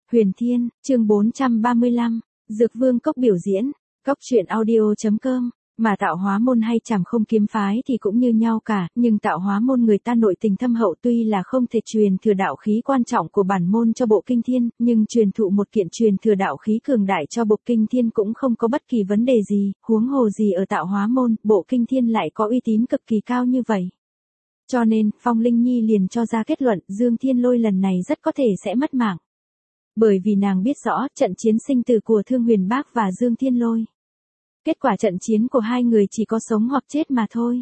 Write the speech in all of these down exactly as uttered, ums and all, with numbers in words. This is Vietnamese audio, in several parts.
Huyền Thiên, chương bốn trăm ba mươi lăm, Dược Vương Cốc biểu diễn, cốc truyện audio.com, mà tạo hóa môn hay Trảm Không kiếm phái thì cũng như nhau cả, nhưng tạo hóa môn người ta nội tình thâm hậu tuy là không thể truyền thừa đạo khí quan trọng của bản môn cho bộ kinh thiên, nhưng truyền thụ một kiện truyền thừa đạo khí cường đại cho bộ kinh thiên cũng không có bất kỳ vấn đề gì, huống hồ gì ở tạo hóa môn, bộ kinh thiên lại có uy tín cực kỳ cao như vậy. Cho nên, Phong Linh Nhi liền cho ra kết luận Dương Thiên Lôi lần này rất có thể sẽ mất mạng. Bởi vì nàng biết rõ trận chiến sinh tử của Thương Huyền Bác và Dương Thiên Lôi. Kết quả trận chiến của hai người chỉ có sống hoặc chết mà thôi.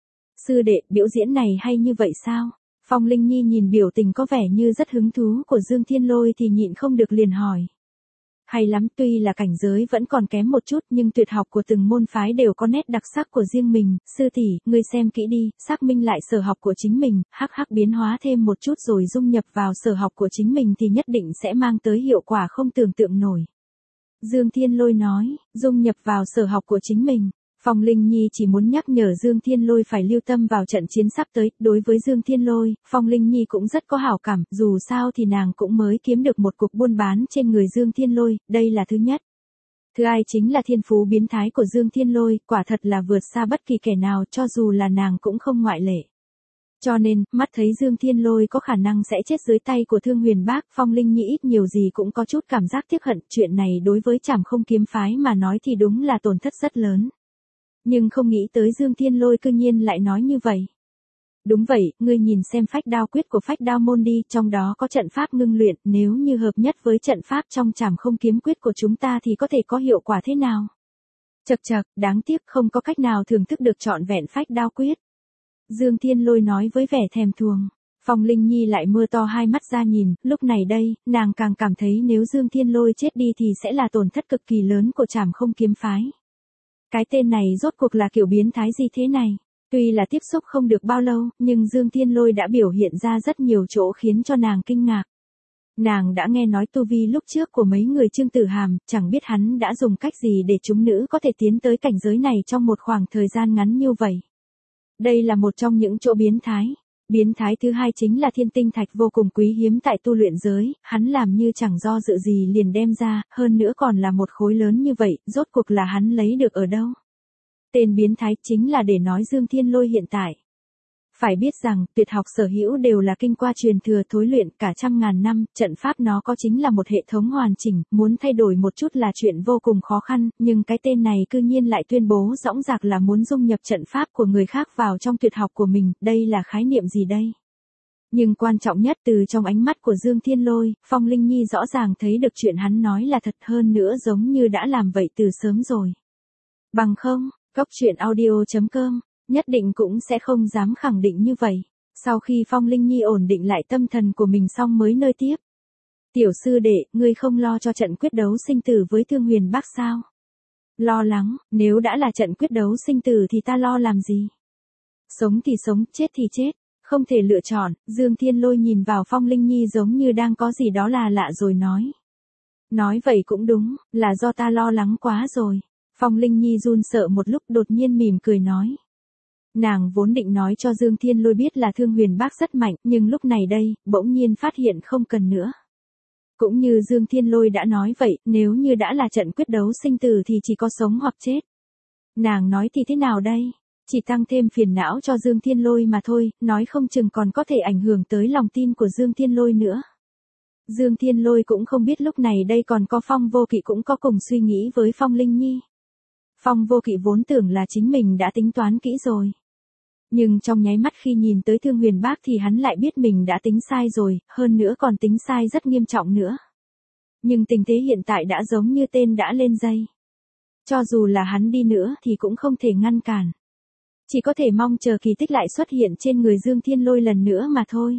Sư đệ, biểu diễn này hay như vậy sao? Phong Linh Nhi nhìn biểu tình có vẻ như rất hứng thú của Dương Thiên Lôi thì nhịn không được liền hỏi. Hay lắm, tuy là cảnh giới vẫn còn kém một chút nhưng tuyệt học của từng môn phái đều có nét đặc sắc của riêng mình. Sư tỷ, ngươi xem kỹ đi, xác minh lại sở học của chính mình, hắc hắc biến hóa thêm một chút rồi dung nhập vào sở học của chính mình thì nhất định sẽ mang tới hiệu quả không tưởng tượng nổi. Dương Thiên Lôi nói, dung nhập vào sở học của chính mình. Phong Linh Nhi chỉ muốn nhắc nhở Dương Thiên Lôi phải lưu tâm vào trận chiến sắp tới. Đối với Dương Thiên Lôi, Phong Linh Nhi cũng rất có hảo cảm, dù sao thì nàng cũng mới kiếm được một cuộc buôn bán trên người Dương Thiên Lôi, đây là thứ nhất. Thứ hai chính là thiên phú biến thái của Dương Thiên Lôi, quả thật là vượt xa bất kỳ kẻ nào, cho dù là nàng cũng không ngoại lệ. Cho nên, mắt thấy Dương Thiên Lôi có khả năng sẽ chết dưới tay của Thương Huyền Bác, Phong Linh Nhi ít nhiều gì cũng có chút cảm giác tiếc hận, chuyện này đối với Trảm Không kiếm phái mà nói thì đúng là tổn thất rất lớn. Nhưng không nghĩ tới Dương Thiên Lôi cư nhiên lại nói như vậy. Đúng vậy, ngươi nhìn xem phách đao quyết của phách đao môn đi, trong đó có trận pháp ngưng luyện, nếu như hợp nhất với trận pháp trong Trảm Không kiếm quyết của chúng ta thì có thể có hiệu quả thế nào? Chậc chậc, đáng tiếc không có cách nào thưởng thức được trọn vẹn phách đao quyết. Dương Thiên Lôi nói với vẻ thèm thuồng. Phong Linh Nhi lại mưa to hai mắt ra nhìn, lúc này đây, nàng càng cảm thấy nếu Dương Thiên Lôi chết đi thì sẽ là tổn thất cực kỳ lớn của Trảm Không kiếm phái. Cái tên này rốt cuộc là kiểu biến thái gì thế này? Tuy là tiếp xúc không được bao lâu, nhưng Dương Thiên Lôi đã biểu hiện ra rất nhiều chỗ khiến cho nàng kinh ngạc. Nàng đã nghe nói tu vi lúc trước của mấy người Trương Tử Hàm, chẳng biết hắn đã dùng cách gì để chúng nữ có thể tiến tới cảnh giới này trong một khoảng thời gian ngắn như vậy. Đây là một trong những chỗ biến thái. Biến thái thứ hai chính là thiên tinh thạch vô cùng quý hiếm tại tu luyện giới, hắn làm như chẳng do dự gì liền đem ra, hơn nữa còn là một khối lớn như vậy, rốt cuộc là hắn lấy được ở đâu? Tên biến thái chính là để nói Dương Thiên Lôi hiện tại. Phải biết rằng, tuyệt học sở hữu đều là kinh qua truyền thừa thối luyện cả trăm ngàn năm, trận pháp nó có chính là một hệ thống hoàn chỉnh, muốn thay đổi một chút là chuyện vô cùng khó khăn, nhưng cái tên này cư nhiên lại tuyên bố rõng rạc là muốn dung nhập trận pháp của người khác vào trong tuyệt học của mình, đây là khái niệm gì đây? Nhưng quan trọng nhất từ trong ánh mắt của Dương Thiên Lôi, Phong Linh Nhi rõ ràng thấy được chuyện hắn nói là thật hơn nữa giống như đã làm vậy từ sớm rồi. Bằng không, cốc truyện audio.com nhất định cũng sẽ không dám khẳng định như vậy. Sau khi Phong Linh Nhi ổn định lại tâm thần của mình xong mới nơi tiếp. Tiểu sư đệ, ngươi không lo cho trận quyết đấu sinh tử với Thương Huyền Bác sao? Lo lắng, nếu đã là trận quyết đấu sinh tử thì ta lo làm gì? Sống thì sống, chết thì chết, không thể lựa chọn. Dương Thiên Lôi nhìn vào Phong Linh Nhi giống như đang có gì đó là lạ rồi nói. Nói vậy cũng đúng, là do ta lo lắng quá rồi. Phong Linh Nhi run sợ một lúc đột nhiên mỉm cười nói. Nàng vốn định nói cho Dương Thiên Lôi biết là Thương Huyền Bác rất mạnh, nhưng lúc này đây, bỗng nhiên phát hiện không cần nữa. Cũng như Dương Thiên Lôi đã nói vậy, nếu như đã là trận quyết đấu sinh tử thì chỉ có sống hoặc chết. Nàng nói thì thế nào đây? Chỉ tăng thêm phiền não cho Dương Thiên Lôi mà thôi, nói không chừng còn có thể ảnh hưởng tới lòng tin của Dương Thiên Lôi nữa. Dương Thiên Lôi cũng không biết lúc này đây còn có Phong Vô Kỵ cũng có cùng suy nghĩ với Phong Linh Nhi. Phong Vô Kỵ vốn tưởng là chính mình đã tính toán kỹ rồi. Nhưng trong nháy mắt khi nhìn tới Thương Huyền Bác thì hắn lại biết mình đã tính sai rồi, hơn nữa còn tính sai rất nghiêm trọng nữa. Nhưng tình thế hiện tại đã giống như tên đã lên dây. Cho dù là hắn đi nữa thì cũng không thể ngăn cản. Chỉ có thể mong chờ kỳ tích lại xuất hiện trên người Dương Thiên Lôi lần nữa mà thôi.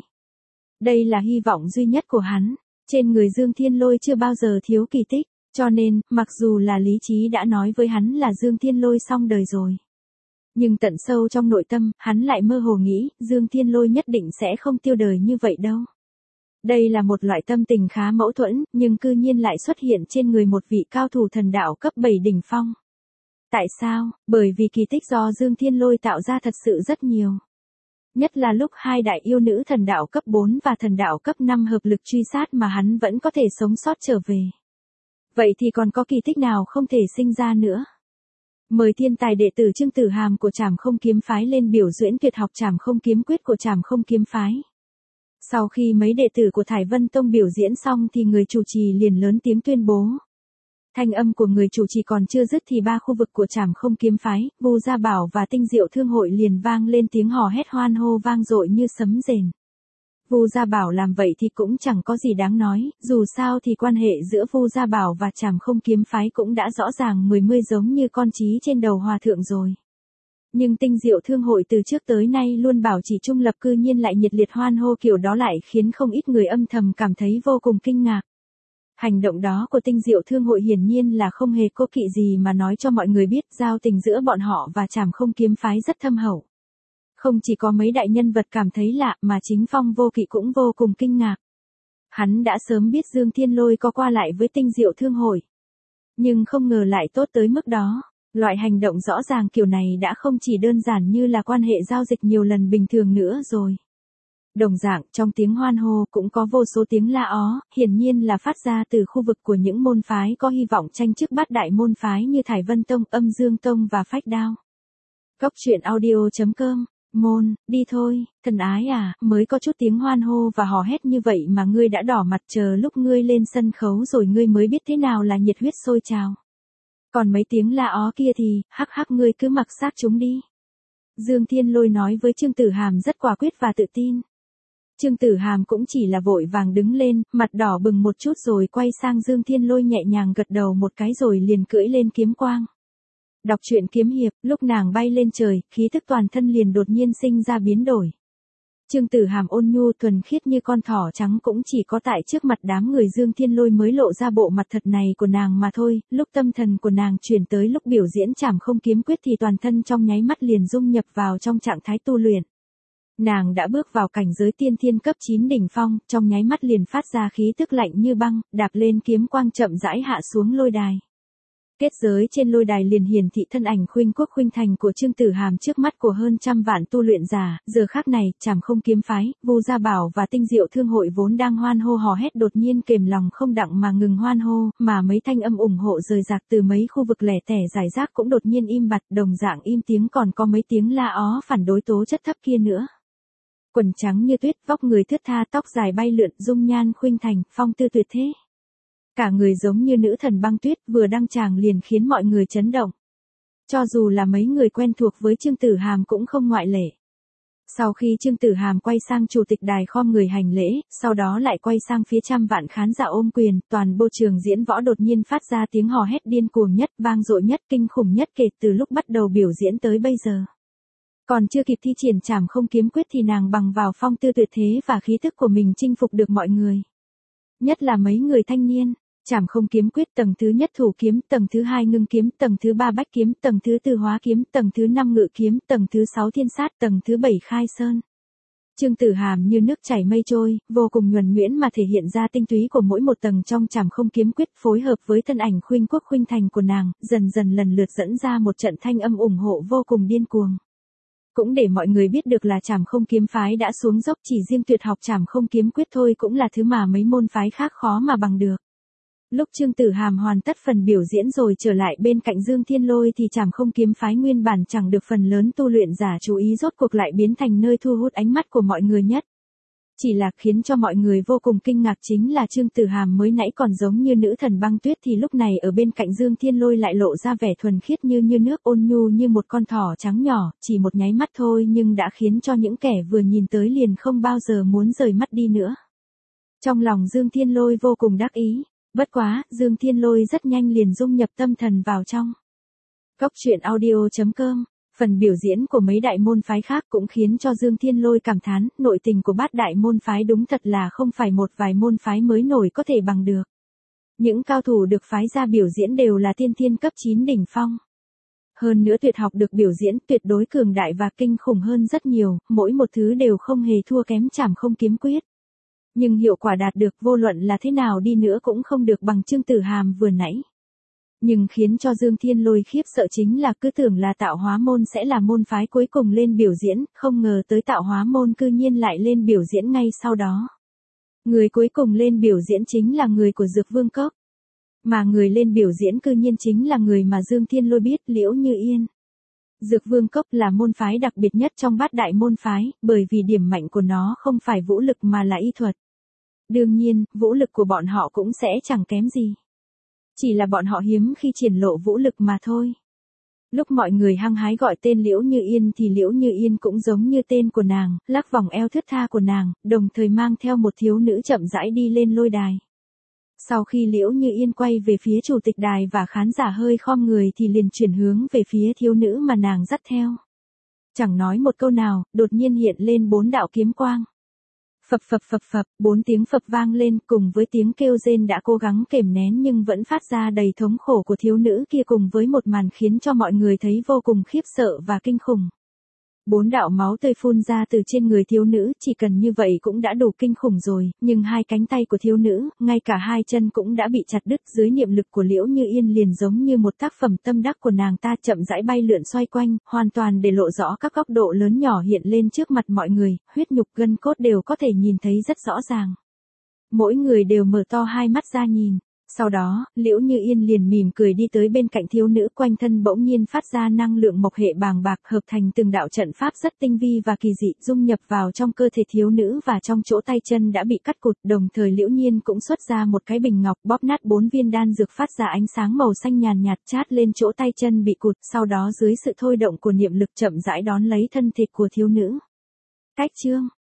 Đây là hy vọng duy nhất của hắn, trên người Dương Thiên Lôi chưa bao giờ thiếu kỳ tích, cho nên, mặc dù là lý trí đã nói với hắn là Dương Thiên Lôi xong đời rồi. Nhưng tận sâu trong nội tâm, hắn lại mơ hồ nghĩ, Dương Thiên Lôi nhất định sẽ không tiêu đời như vậy đâu. Đây là một loại tâm tình khá mâu thuẫn, nhưng cư nhiên lại xuất hiện trên người một vị cao thủ thần đạo cấp bảy đỉnh phong. Tại sao? Bởi vì kỳ tích do Dương Thiên Lôi tạo ra thật sự rất nhiều. Nhất là lúc hai đại yêu nữ thần đạo cấp bốn và thần đạo cấp năm hợp lực truy sát mà hắn vẫn có thể sống sót trở về. Vậy thì còn có kỳ tích nào không thể sinh ra nữa? Mời thiên tài đệ tử Trương Tử Hàm của Trảm Không Kiếm Phái lên biểu diễn tuyệt học Trảm Không Kiếm Quyết của Trảm Không Kiếm Phái. Sau khi mấy đệ tử của Thải Vân Tông biểu diễn xong thì người chủ trì liền lớn tiếng tuyên bố. Thanh âm của người chủ trì còn chưa dứt thì ba khu vực của Trảm Không Kiếm Phái, Vu Gia Bảo và Tinh Diệu Thương Hội liền vang lên tiếng hò hét hoan hô vang dội như sấm rền. Vu Gia Bảo làm vậy thì cũng chẳng có gì đáng nói, dù sao thì quan hệ giữa Vu Gia Bảo và Trảm Không Kiếm Phái cũng đã rõ ràng mười mươi giống như con trí trên đầu hòa thượng rồi. Nhưng Tinh Diệu Thương Hội từ trước tới nay luôn bảo trì trung lập, cư nhiên lại nhiệt liệt hoan hô kiểu đó lại khiến không ít người âm thầm cảm thấy vô cùng kinh ngạc. Hành động đó của Tinh Diệu Thương Hội hiển nhiên là không hề cố kỵ gì mà nói cho mọi người biết giao tình giữa bọn họ và Trảm Không Kiếm Phái rất thâm hậu. Không chỉ có mấy đại nhân vật cảm thấy lạ mà chính Phong Vô Kỵ cũng vô cùng kinh ngạc. Hắn đã sớm biết Dương Thiên Lôi có qua lại với Tinh Diệu Thương Hội. Nhưng không ngờ lại tốt tới mức đó. Loại hành động rõ ràng kiểu này đã không chỉ đơn giản như là quan hệ giao dịch nhiều lần bình thường nữa rồi. Đồng dạng, trong tiếng hoan hô cũng có vô số tiếng la ó, hiển nhiên là phát ra từ khu vực của những môn phái có hy vọng tranh chức bát đại môn phái như Thải Vân Tông, Âm Dương Tông và Phách Đao. Cốc truyện audio chấm com, môn, đi thôi, thần ái à, mới có chút tiếng hoan hô và hò hét như vậy mà ngươi đã đỏ mặt, chờ lúc ngươi lên sân khấu rồi ngươi mới biết thế nào là nhiệt huyết sôi trào. Còn mấy tiếng la ó kia thì, hắc hắc ngươi cứ mặc xác chúng đi. Dương Thiên Lôi nói với Trương Tử Hàm rất quả quyết và tự tin. Trương Tử Hàm cũng chỉ là vội vàng đứng lên, mặt đỏ bừng một chút rồi quay sang Dương Thiên Lôi nhẹ nhàng gật đầu một cái rồi liền cưỡi lên kiếm quang. Đọc truyện kiếm hiệp, lúc nàng bay lên trời, khí thức toàn thân liền đột nhiên sinh ra biến đổi. Trương Tử Hàm ôn nhu thuần khiết như con thỏ trắng cũng chỉ có tại trước mặt đám người Dương Thiên Lôi mới lộ ra bộ mặt thật này của nàng mà thôi, lúc tâm thần của nàng chuyển tới lúc biểu diễn Trảm Không Kiếm Quyết thì toàn thân trong nháy mắt liền dung nhập vào trong trạng thái tu luyện. Nàng đã bước vào cảnh giới tiên thiên cấp chín đỉnh phong, trong nháy mắt liền phát ra khí tức lạnh như băng, đạp lên kiếm quang chậm rãi hạ xuống lôi đài. Kết giới trên lôi đài liền hiển thị thân ảnh khuynh quốc khuynh thành của Trương Tử Hàm trước mắt của hơn trăm vạn tu luyện giả, giờ khắc này, Trảm Không Kiếm Phái, Vu Gia Bảo và Tinh Diệu Thương Hội vốn đang hoan hô hò hét đột nhiên kềm lòng không đặng mà ngừng hoan hô, mà mấy thanh âm ủng hộ rời rạc từ mấy khu vực lẻ tẻ rải rác cũng đột nhiên im bặt, đồng dạng im tiếng còn có mấy tiếng la ó phản đối tố chất thấp kia nữa. Quần trắng như tuyết, vóc người thướt tha, tóc dài bay lượn, dung nhan khuynh thành, phong tư tuyệt thế. Cả người giống như nữ thần băng tuyết, vừa đăng tràng liền khiến mọi người chấn động. Cho dù là mấy người quen thuộc với Trương Tử Hàm cũng không ngoại lệ. Sau khi Trương Tử Hàm quay sang chủ tịch đài khom người hành lễ, sau đó lại quay sang phía trăm vạn khán giả ôm quyền, toàn bộ trường diễn võ đột nhiên phát ra tiếng hò hét điên cuồng nhất, vang dội nhất, kinh khủng nhất kể từ lúc bắt đầu biểu diễn tới bây giờ. Còn chưa kịp thi triển Trảm Không Kiếm Quyết thì nàng bằng vào phong tư tuyệt thế và khí thức của mình chinh phục được mọi người. Nhất là mấy người thanh niên. Trảm Không Kiếm Quyết tầng thứ nhất thủ kiếm, tầng thứ hai ngưng kiếm, tầng thứ ba bách kiếm, tầng thứ tư hóa kiếm, tầng thứ năm ngự kiếm, tầng thứ sáu thiên sát, tầng thứ bảy khai sơn. Trương Tử Hàm như nước chảy mây trôi, vô cùng nhuần nhuyễn mà thể hiện ra tinh túy của mỗi một tầng trong Trảm Không Kiếm Quyết, phối hợp với thân ảnh khuynh quốc khuynh thành của nàng, dần dần lần lượt dẫn ra một trận thanh âm ủng hộ vô cùng điên cuồng. Cũng để mọi người biết được là Trảm Không Kiếm Phái đã xuống dốc, chỉ riêng tuyệt học Trảm Không Kiếm Quyết thôi cũng là thứ mà mấy môn phái khác khó mà bằng được. Lúc Trương Tử Hàm hoàn tất phần biểu diễn rồi trở lại bên cạnh Dương Thiên Lôi thì Trảm Không Kiếm Phái nguyên bản chẳng được phần lớn tu luyện giả chú ý rốt cuộc lại biến thành nơi thu hút ánh mắt của mọi người nhất. Chỉ là khiến cho mọi người vô cùng kinh ngạc chính là Trương Tử Hàm mới nãy còn giống như nữ thần băng tuyết thì lúc này ở bên cạnh Dương Thiên Lôi lại lộ ra vẻ thuần khiết như như nước, ôn nhu như một con thỏ trắng nhỏ, chỉ một nháy mắt thôi nhưng đã khiến cho những kẻ vừa nhìn tới liền không bao giờ muốn rời mắt đi nữa. Trong lòng Dương Thiên Lôi vô cùng đắc ý. Bất quá, Dương Thiên Lôi rất nhanh liền dung nhập tâm thần vào trong. Cốc truyện audio chấm com, phần biểu diễn của mấy đại môn phái khác cũng khiến cho Dương Thiên Lôi cảm thán, nội tình của bát đại môn phái đúng thật là không phải một vài môn phái mới nổi có thể bằng được. Những cao thủ được phái ra biểu diễn đều là tiên thiên cấp chín đỉnh phong. Hơn nữa tuyệt học được biểu diễn tuyệt đối cường đại và kinh khủng hơn rất nhiều, mỗi một thứ đều không hề thua kém Trảm Không Kiếm Quyết. Nhưng hiệu quả đạt được vô luận là thế nào đi nữa cũng không được bằng Trương Tử Hàm vừa nãy. Nhưng khiến cho Dương Thiên Lôi khiếp sợ chính là cứ tưởng là tạo hóa môn sẽ là môn phái cuối cùng lên biểu diễn, không ngờ tới tạo hóa môn cư nhiên lại lên biểu diễn ngay sau đó. Người cuối cùng lên biểu diễn chính là người của Dược Vương Cốc. Mà người lên biểu diễn cư nhiên chính là người mà Dương Thiên Lôi biết, Liễu Như Yên. Dược Vương Cốc là môn phái đặc biệt nhất trong bát đại môn phái, bởi vì điểm mạnh của nó không phải vũ lực mà là y thuật. Đương nhiên, vũ lực của bọn họ cũng sẽ chẳng kém gì. Chỉ là bọn họ hiếm khi triển lộ vũ lực mà thôi. Lúc mọi người hăng hái gọi tên Liễu Như Yên thì Liễu Như Yên cũng giống như tên của nàng, lắc vòng eo thướt tha của nàng, đồng thời mang theo một thiếu nữ chậm rãi đi lên lôi đài. Sau khi Liễu Như Yên quay về phía chủ tịch đài và khán giả hơi khom người thì liền chuyển hướng về phía thiếu nữ mà nàng dắt theo. Chẳng nói một câu nào, đột nhiên hiện lên bốn đạo kiếm quang. Phập phập phập phập, bốn tiếng phập vang lên cùng với tiếng kêu rên đã cố gắng kềm nén nhưng vẫn phát ra đầy thống khổ của thiếu nữ kia cùng với một màn khiến cho mọi người thấy vô cùng khiếp sợ và kinh khủng. Bốn đạo máu tươi phun ra từ trên người thiếu nữ, chỉ cần như vậy cũng đã đủ kinh khủng rồi, nhưng hai cánh tay của thiếu nữ, ngay cả hai chân cũng đã bị chặt đứt dưới niệm lực của Liễu Như Yên liền giống như một tác phẩm tâm đắc của nàng ta chậm rãi bay lượn xoay quanh, hoàn toàn để lộ rõ các góc độ lớn nhỏ hiện lên trước mặt mọi người, huyết nhục gân cốt đều có thể nhìn thấy rất rõ ràng. Mỗi người đều mở to hai mắt ra nhìn. Sau đó, Liễu Như Yên liền mỉm cười đi tới bên cạnh thiếu nữ, quanh thân bỗng nhiên phát ra năng lượng mộc hệ bàng bạc hợp thành từng đạo trận pháp rất tinh vi và kỳ dị dung nhập vào trong cơ thể thiếu nữ và trong chỗ tay chân đã bị cắt cụt, đồng thời Liễu Nhiên cũng xuất ra một cái bình ngọc bóp nát bốn viên đan dược phát ra ánh sáng màu xanh nhàn nhạt chát lên chỗ tay chân bị cụt, sau đó dưới sự thôi động của niệm lực chậm rãi đón lấy thân thịt của thiếu nữ. Cách chương